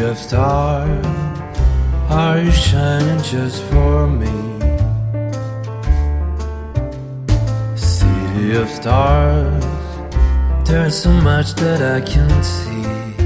of stars, are you shining just for me? City of stars, there's so much that I can't see.